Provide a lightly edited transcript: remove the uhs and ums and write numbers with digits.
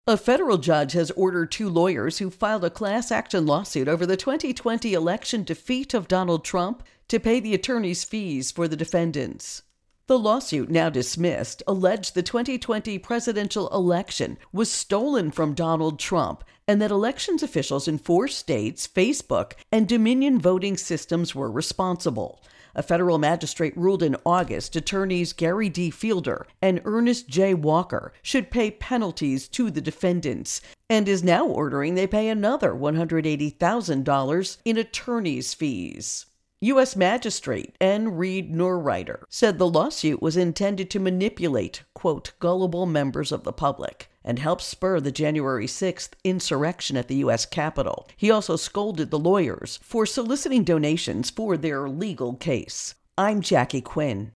A federal judge has ordered two lawyers who filed a class action lawsuit over the 2020 election defeat of Donald Trump to pay the attorney's fees for the defendants. The lawsuit, now dismissed, alleged the 2020 presidential election was stolen from Donald Trump and that elections officials in 4 states, Facebook, and Dominion voting systems were responsible. A federal magistrate ruled in August attorneys Gary D. Fielder and Ernest J. Walker should pay penalties to the defendants and is now ordering they pay another $180,000 in attorney's fees. U.S. Magistrate N. Reed Norrider said the lawsuit was intended to manipulate, quote, gullible members of the public and help spur the January 6th insurrection at the U.S. Capitol. He also scolded the lawyers for soliciting donations for their legal case. I'm Jackie Quinn.